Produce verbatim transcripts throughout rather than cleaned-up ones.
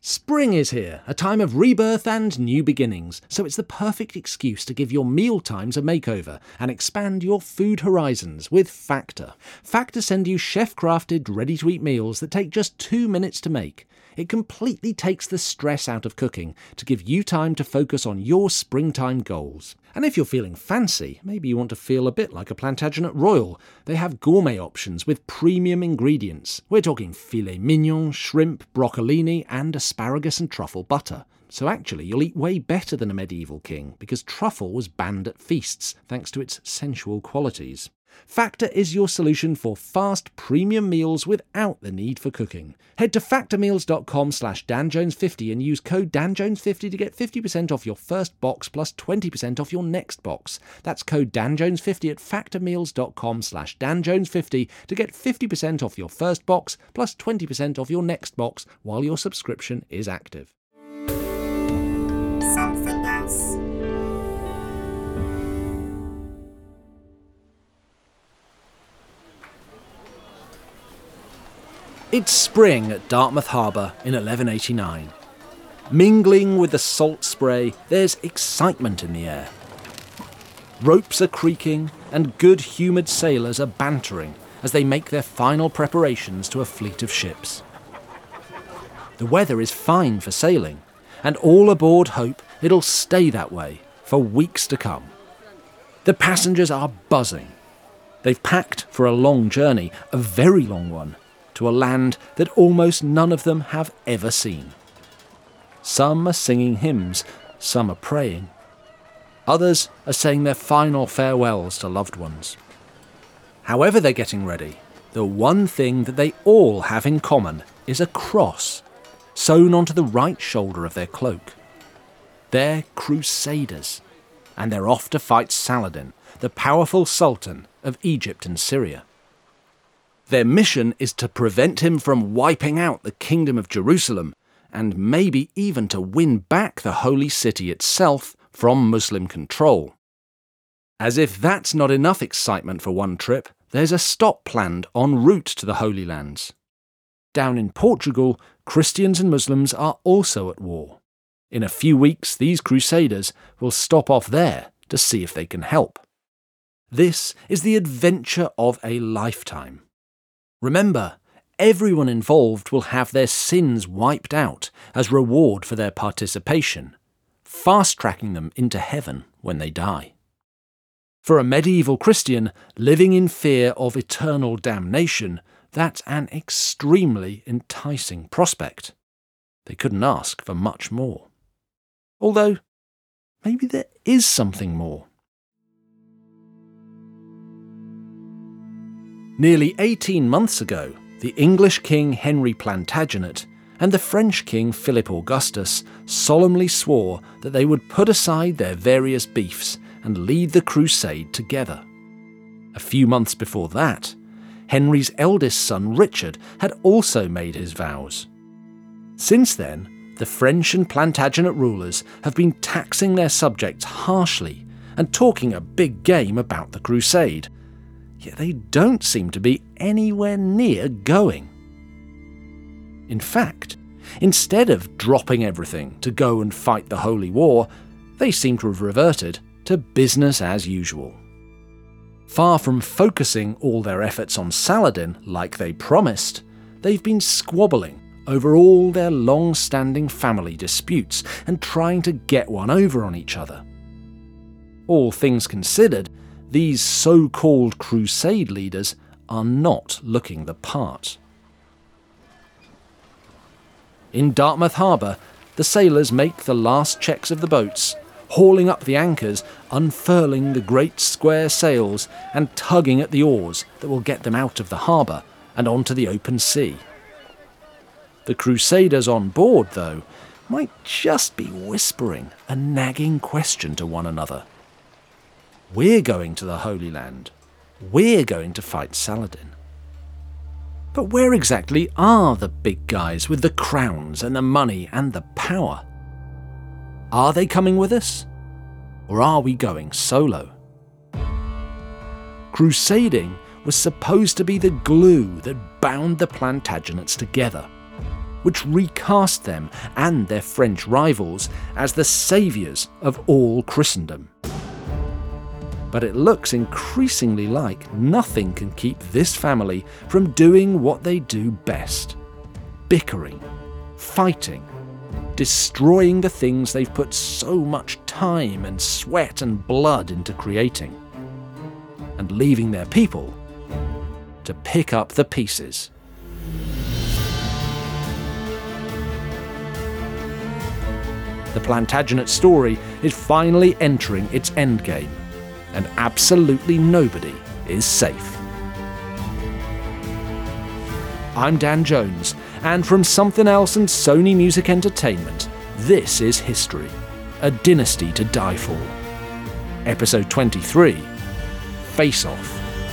Spring is here, a time of rebirth and new beginnings, so it's the perfect excuse to give your meal times a makeover and expand your food horizons with Factor. Factor send you chef-crafted, ready-to-eat meals that take just two minutes to make. It completely takes the stress out of cooking to give you time to focus on your springtime goals. And if you're feeling fancy, maybe you want to feel a bit like a Plantagenet Royal, they have gourmet options with premium ingredients. We're talking filet mignon, shrimp, broccolini, and asparagus and truffle butter. So actually, you'll eat way better than a medieval king, because truffle was banned at feasts thanks to its sensual qualities. Factor is your solution for fast premium meals without the need for cooking. Head to factormeals.com slash danjones50 and use code danjones fifty to get fifty percent off your first box plus twenty percent off your next box. That's code danjones fifty at factormeals.com slash danjones50 to get fifty percent off your first box plus twenty percent off your next box while your subscription is active. Something else. It's spring at Dartmouth Harbour in eleven eighty-nine. Mingling with the salt spray, there's excitement in the air. Ropes are creaking and good-humoured sailors are bantering as they make their final preparations to a fleet of ships. The weather is fine for sailing, and all aboard hope it'll stay that way for weeks to come. The passengers are buzzing. They've packed for a long journey, a very long one, to a land that almost none of them have ever seen. Some are singing hymns, some are praying. Others are saying their final farewells to loved ones. However they're getting ready, the one thing that they all have in common is a cross sewn onto the right shoulder of their cloak. They're crusaders, and they're off to fight Saladin, the powerful sultan of Egypt and Syria. Their mission is to prevent him from wiping out the Kingdom of Jerusalem, and maybe even to win back the Holy City itself from Muslim control. As if that's not enough excitement for one trip, there's a stop planned en route to the Holy Lands. Down in Portugal, Christians and Muslims are also at war. In a few weeks, these crusaders will stop off there to see if they can help. This is the adventure of a lifetime. Remember, everyone involved will have their sins wiped out as reward for their participation, fast-tracking them into heaven when they die. For a medieval Christian living in fear of eternal damnation, that's an extremely enticing prospect. They couldn't ask for much more. Although, maybe there is something more. Nearly eighteen months ago, the English King Henry Plantagenet and the French King Philip Augustus solemnly swore that they would put aside their various beefs and lead the crusade together. A few months before that, Henry's eldest son Richard had also made his vows. Since then, the French and Plantagenet rulers have been taxing their subjects harshly and talking a big game about the crusade. Yet they don't seem to be anywhere near going. In fact, instead of dropping everything to go and fight the Holy War, they seem to have reverted to business as usual. Far from focusing all their efforts on Saladin like they promised, they've been squabbling over all their long-standing family disputes and trying to get one over on each other. All things considered, these so-called crusade leaders are not looking the part. In Dartmouth Harbour, the sailors make the last checks of the boats, hauling up the anchors, unfurling the great square sails, and tugging at the oars that will get them out of the harbour and onto the open sea. The crusaders on board, though, might just be whispering a nagging question to one another. We're going to the Holy Land. We're going to fight Saladin. But where exactly are the big guys with the crowns and the money and the power? Are they coming with us? Or are we going solo? Crusading was supposed to be the glue that bound the Plantagenets together. which recast them and their French rivals as the saviours of all Christendom. But it looks increasingly like nothing can keep this family from doing what they do best: bickering, fighting, destroying the things they've put so much time and sweat and blood into creating, and leaving their people to pick up the pieces. The Plantagenet story is finally entering its endgame, and absolutely nobody is safe. I'm Dan Jones, and from Something Else and Sony Music Entertainment, this is History, a dynasty to die for. Episode twenty-three, Face Off.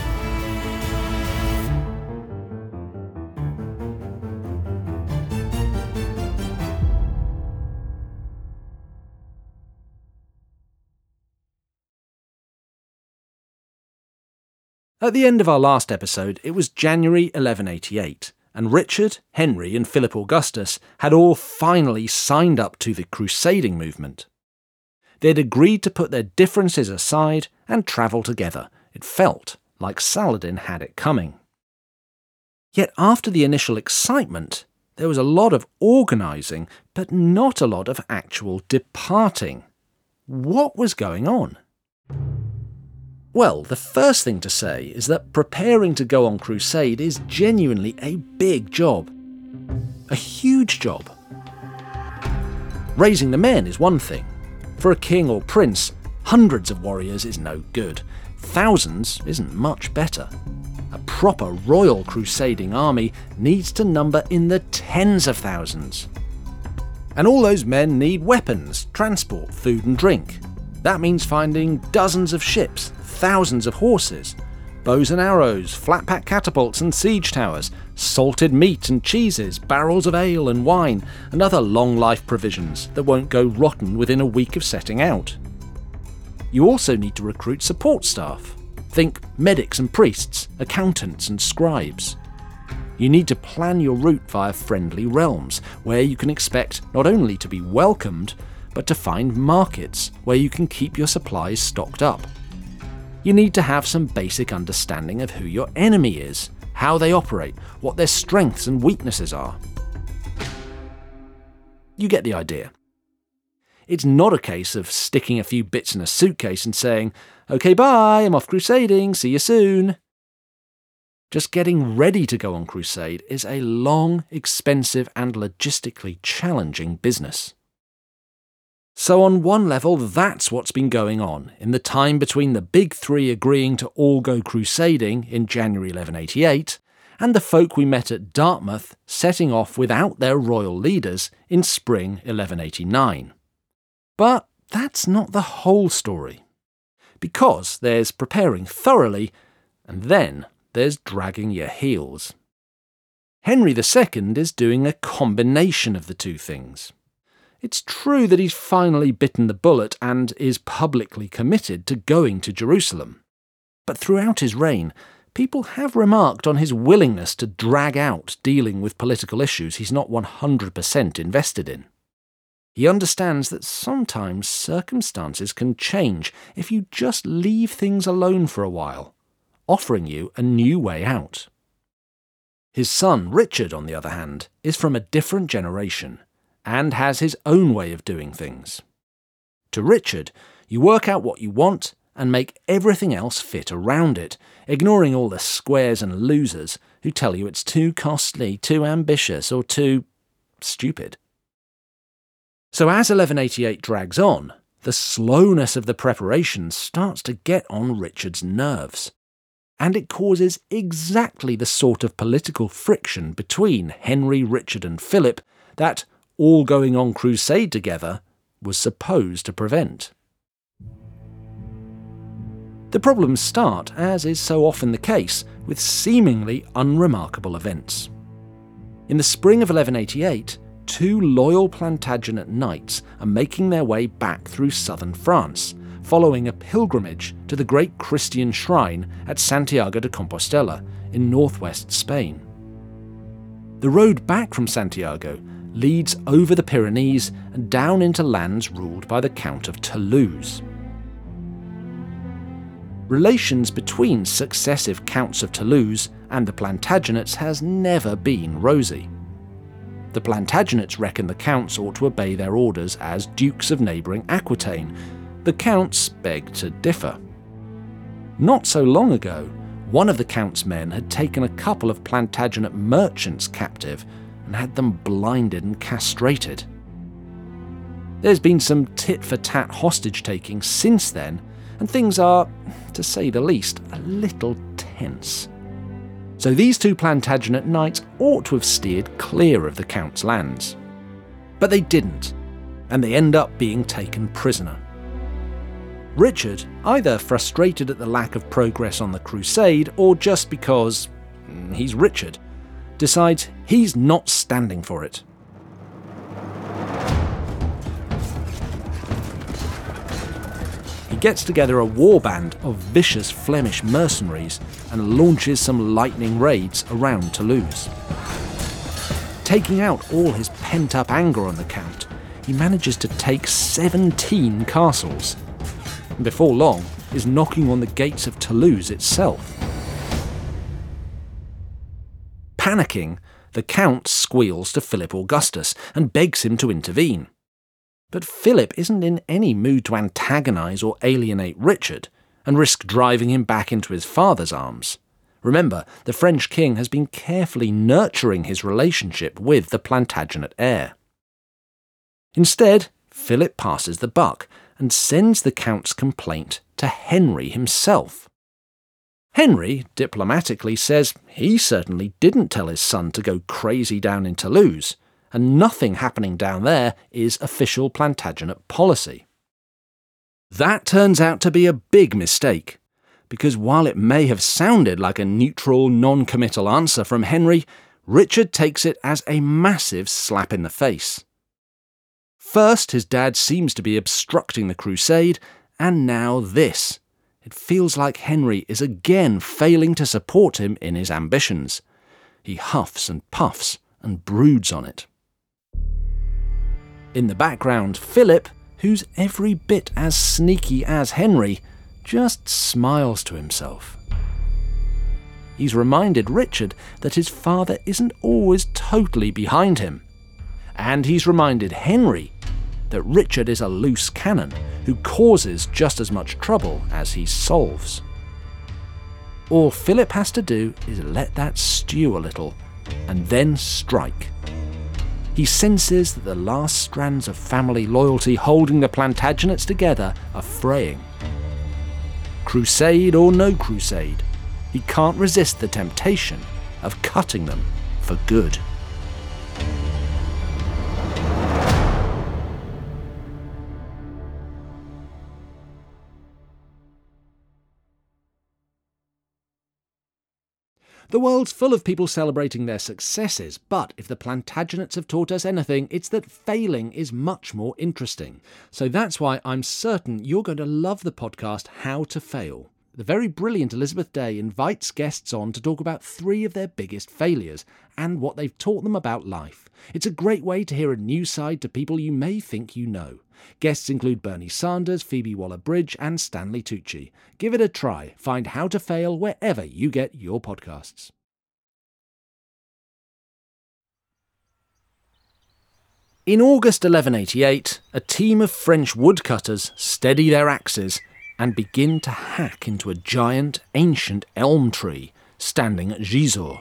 At the end of our last episode, it was January eleven eighty-eight, and Richard, Henry and Philip Augustus had all finally signed up to the crusading movement. They'd agreed to put their differences aside and travel together. It felt like Saladin had it coming. Yet after the initial excitement, there was a lot of organising, but not a lot of actual departing. What was going on? Well, the first thing to say is that preparing to go on crusade is genuinely a big job. A huge job. Raising the men is one thing. For a king or prince, hundreds of warriors is no good. Thousands isn't much better. A proper royal crusading army needs to number in the tens of thousands. And all those men need weapons, transport, food and drink. That means finding dozens of ships, thousands of horses, bows and arrows, flat-pack catapults and siege towers, salted meat and cheeses, barrels of ale and wine, and other long-life provisions that won't go rotten within a week of setting out. You also need to recruit support staff. Think medics and priests, accountants and scribes. You need to plan your route via friendly realms, where you can expect not only to be welcomed, but to find markets where you can keep your supplies stocked up. You need to have some basic understanding of who your enemy is, how they operate, what their strengths and weaknesses are. You get the idea. It's not a case of sticking a few bits in a suitcase and saying, "Okay, bye, I'm off crusading, see you soon." Just getting ready to go on crusade is a long, expensive and logistically challenging business. So on one level, that's what's been going on in the time between the big three agreeing to all go crusading in January eleven eighty-eight and the folk we met at Dartmouth setting off without their royal leaders in spring eleven eighty-nine. But that's not the whole story. Because there's preparing thoroughly, and then there's dragging your heels. Henry the Second is doing a combination of the two things. It's true that he's finally bitten the bullet and is publicly committed to going to Jerusalem. But throughout his reign, people have remarked on his willingness to drag out dealing with political issues he's not one hundred percent invested in. He understands that sometimes circumstances can change if you just leave things alone for a while, offering you a new way out. His son, Richard, on the other hand, is from a different generation and has his own way of doing things. To Richard, you work out what you want and make everything else fit around it, ignoring all the squares and losers who tell you it's too costly, too ambitious, or too stupid. So as eleven eighty-eight drags on, the slowness of the preparations starts to get on Richard's nerves, and it causes exactly the sort of political friction between Henry, Richard and Philip that all going on crusade together was supposed to prevent. The problems start, as is so often the case, with seemingly unremarkable events. In the spring of eleven eighty-eight, two loyal Plantagenet knights are making their way back through southern France, following a pilgrimage to the great Christian shrine at Santiago de Compostela in northwest Spain. The road back from Santiago leads over the Pyrenees and down into lands ruled by the Count of Toulouse. Relations between successive Counts of Toulouse and the Plantagenets has never been rosy. The Plantagenets reckon the Counts ought to obey their orders as Dukes of neighbouring Aquitaine. The Counts beg to differ. Not so long ago, one of the Count's men had taken a couple of Plantagenet merchants captive and had them blinded and castrated. There's been some tit-for-tat hostage-taking since then, and things are, to say the least, a little tense. So these two Plantagenet knights ought to have steered clear of the Count's lands. But they didn't, and they end up being taken prisoner. Richard, either frustrated at the lack of progress on the crusade or just because he's Richard, decides he's not standing for it. He gets together a warband of vicious Flemish mercenaries and launches some lightning raids around Toulouse. Taking out all his pent-up anger on the Count, he manages to take seventeen castles. And before long, is knocking on the gates of Toulouse itself. Panicking, the Count squeals to Philip Augustus and begs him to intervene. But Philip isn't in any mood to antagonise or alienate Richard and risk driving him back into his father's arms. Remember, the French king has been carefully nurturing his relationship with the Plantagenet heir. Instead, Philip passes the buck and sends the Count's complaint to Henry himself. Henry diplomatically says he certainly didn't tell his son to go crazy down in Toulouse, and nothing happening down there is official Plantagenet policy. That turns out to be a big mistake, because while it may have sounded like a neutral, non-committal answer from Henry, Richard takes it as a massive slap in the face. First, his dad seems to be obstructing the crusade, and now this. It feels like Henry is again failing to support him in his ambitions. He huffs and puffs and broods on it. In the background, Philip, who's every bit as sneaky as Henry, just smiles to himself. He's reminded Richard that his father isn't always totally behind him. And he's reminded Henry that Richard is a loose cannon who causes just as much trouble as he solves. All Philip has to do is let that stew a little and then strike. He senses that the last strands of family loyalty holding the Plantagenets together are fraying. Crusade or no crusade, he can't resist the temptation of cutting them for good. The world's full of people celebrating their successes, but if the Plantagenets have taught us anything, it's that failing is much more interesting. So that's why I'm certain you're going to love the podcast How to Fail. The very brilliant Elizabeth Day invites guests on to talk about three of their biggest failures and what they've taught them about life. It's a great way to hear a new side to people you may think you know. Guests include Bernie Sanders, Phoebe Waller-Bridge and Stanley Tucci. Give it a try. Find How to Fail wherever you get your podcasts. In August eleven eighty-eight, a team of French woodcutters steady their axes and begin to hack into a giant, ancient elm tree standing at Gisors.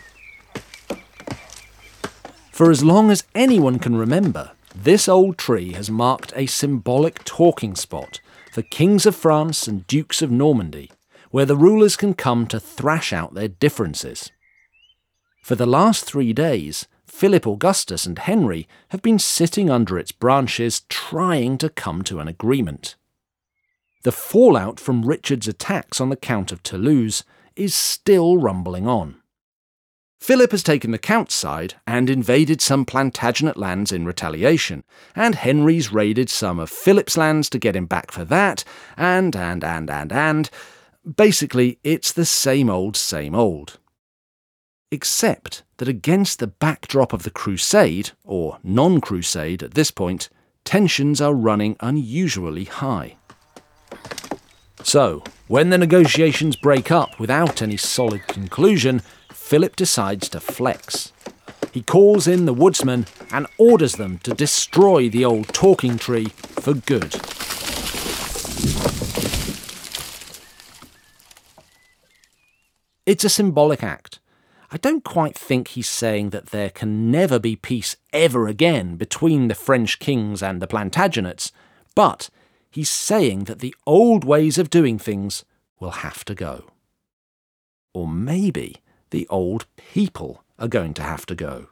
For as long as anyone can remember, this old tree has marked a symbolic talking spot for kings of France and dukes of Normandy, where the rulers can come to thrash out their differences. For the last three days, Philip Augustus and Henry have been sitting under its branches trying to come to an agreement. The fallout from Richard's attacks on the Count of Toulouse is still rumbling on. Philip has taken the Count's side and invaded some Plantagenet lands in retaliation, and Henry's raided some of Philip's lands to get him back for that, and, and, and, and, and. Basically, it's the same old, same old. Except that against the backdrop of the crusade, or non-crusade at this point, tensions are running unusually high. So, when the negotiations break up without any solid conclusion, Philip decides to flex. He calls in the woodsmen and orders them to destroy the old talking tree for good. It's a symbolic act. I don't quite think he's saying that there can never be peace ever again between the French kings and the Plantagenets, but he's saying that the old ways of doing things will have to go. Or maybe the old people are going to have to go.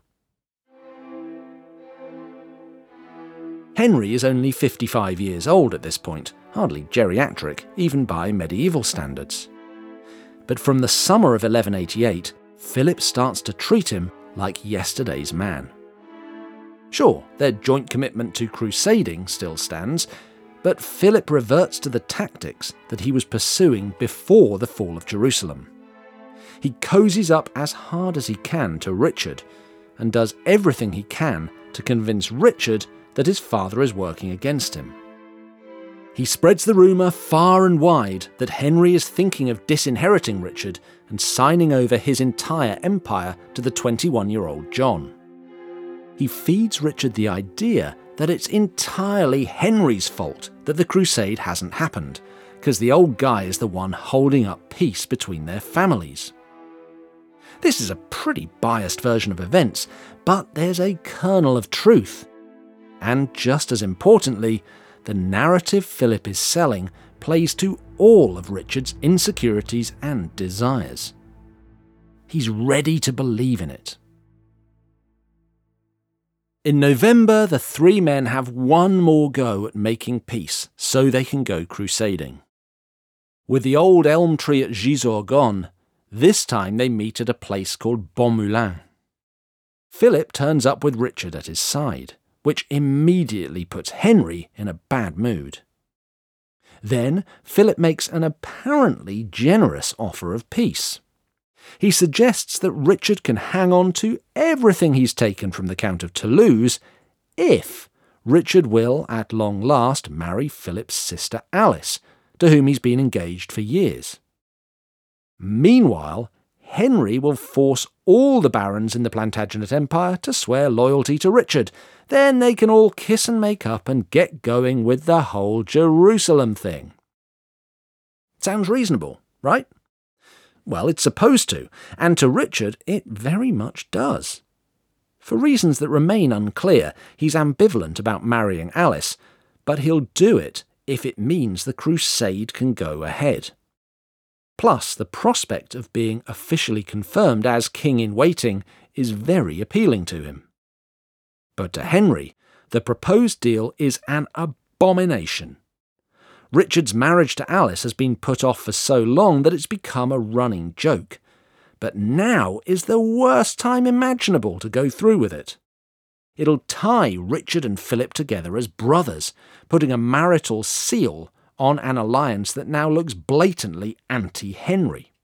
Henry is only fifty-five years old at this point, hardly geriatric, even by medieval standards. But from the summer of eleven eighty-eight, Philip starts to treat him like yesterday's man. Sure, their joint commitment to crusading still stands, but Philip reverts to the tactics that he was pursuing before the fall of Jerusalem. He cozies up as hard as he can to Richard, and does everything he can to convince Richard that his father is working against him. He spreads the rumour far and wide that Henry is thinking of disinheriting Richard and signing over his entire empire to the twenty-one-year-old John. He feeds Richard the idea that it's entirely Henry's fault that the crusade hasn't happened, because the old guy is the one holding up peace between their families. This is a pretty biased version of events, but there's a kernel of truth. And just as importantly, the narrative Philip is selling plays to all of Richard's insecurities and desires. He's ready to believe in it. In November, the three men have one more go at making peace so they can go crusading. With the old elm tree at Gisors gone, this time they meet at a place called Bonmoulin. Philip turns up with Richard at his side, which immediately puts Henry in a bad mood. Then Philip makes an apparently generous offer of peace. He suggests that Richard can hang on to everything he's taken from the Count of Toulouse if Richard will, at long last, marry Philip's sister Alice, to whom he's been engaged for years. Meanwhile, Henry will force all the barons in the Plantagenet Empire to swear loyalty to Richard. Then they can all kiss and make up and get going with the whole Jerusalem thing. Sounds reasonable, right? Well, it's supposed to, and to Richard it very much does. For reasons that remain unclear, he's ambivalent about marrying Alice, but he'll do it if it means the crusade can go ahead. Plus, the prospect of being officially confirmed as king-in-waiting is very appealing to him. But to Henry, the proposed deal is an abomination. Richard's marriage to Alice has been put off for so long that it's become a running joke. But now is the worst time imaginable to go through with it. It'll tie Richard and Philip together as brothers, putting a marital seal on an alliance that now looks blatantly anti-Henry.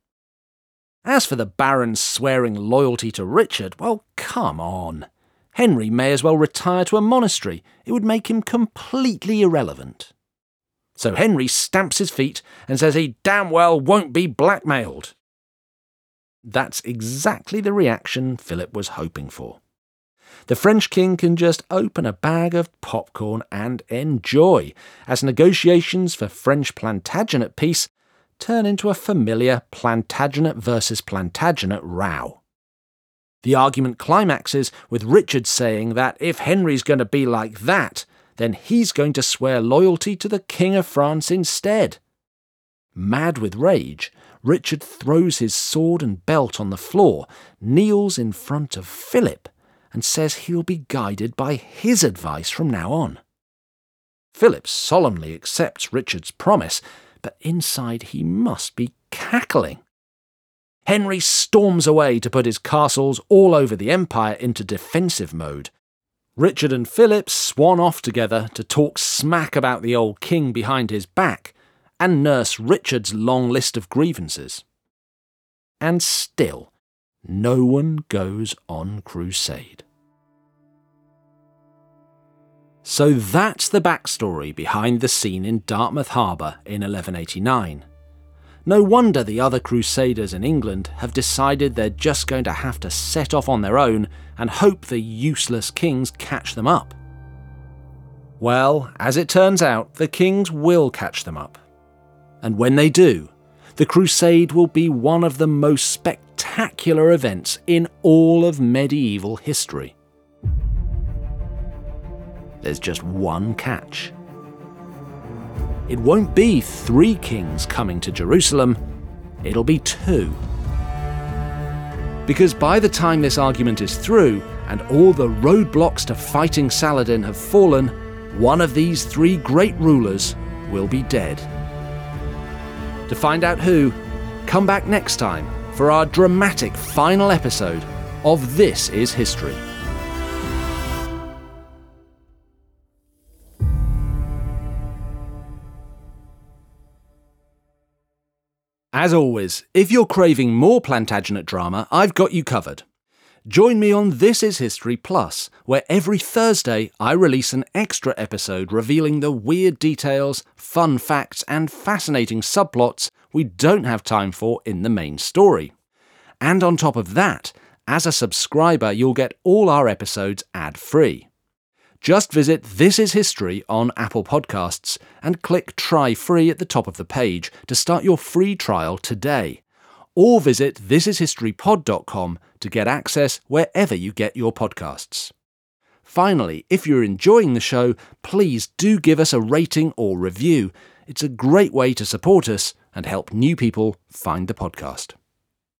As for the barons swearing loyalty to Richard, well, come on. Henry may as well retire to a monastery. It would make him completely irrelevant. So Henry stamps his feet and says he damn well won't be blackmailed. That's exactly the reaction Philip was hoping for. The French king can just open a bag of popcorn and enjoy, as negotiations for French Plantagenet peace turn into a familiar Plantagenet versus Plantagenet row. The argument climaxes with Richard saying that if Henry's going to be like that, then he's going to swear loyalty to the King of France instead. Mad with rage, Richard throws his sword and belt on the floor, kneels in front of Philip, and says he'll be guided by his advice from now on. Philip solemnly accepts Richard's promise, but inside he must be cackling. Henry storms away to put his castles all over the empire into defensive mode. Richard and Philip swan off together to talk smack about the old king behind his back and nurse Richard's long list of grievances. And still, no one goes on crusade. So that's the backstory behind the scene in Dartmouth Harbour in eleven eighty-nine. No wonder the other crusaders in England have decided they're just going to have to set off on their own and hope the useless kings catch them up. Well, as it turns out, the kings will catch them up. And when they do, the crusade will be one of the most spectacular events in all of medieval history. There's just one catch. It won't be three kings coming to Jerusalem, it'll be two. Because by the time this argument is through and all the roadblocks to fighting Saladin have fallen, one of these three great rulers will be dead. To find out who, come back next time for our dramatic final episode of This Is History. As always, if you're craving more Plantagenet drama, I've got you covered. Join me on This Is History Plus, where every Thursday I release an extra episode revealing the weird details, fun facts, and fascinating subplots we don't have time for in the main story. And on top of that, as a subscriber, you'll get all our episodes ad-free. Just visit This Is History on Apple Podcasts and click Try Free at the top of the page to start your free trial today. Or visit this is history pod dot com to get access wherever you get your podcasts. Finally, if you're enjoying the show, please do give us a rating or review. It's a great way to support us and help new people find the podcast.